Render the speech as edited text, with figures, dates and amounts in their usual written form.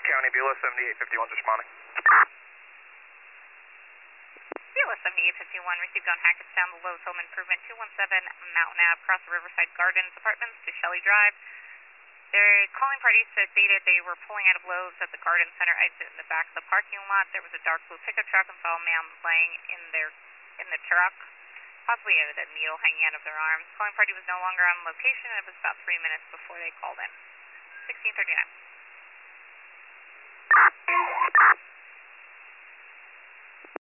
County, Beulah 7851 responding. Beulah 7851 received on Hackettstown, the Lowe's Home Improvement 217 Mountain Ave, across the Riverside Gardens Apartments to Shelley Drive. Their calling party stated they were pulling out of Lowe's at the Garden Center exit in the back of the parking lot. There was a dark blue pickup truck and saw a man laying in the truck, possibly with a needle hanging out of their arms. Calling party was no longer on location, and it was about 3 minutes before they called in. 1639.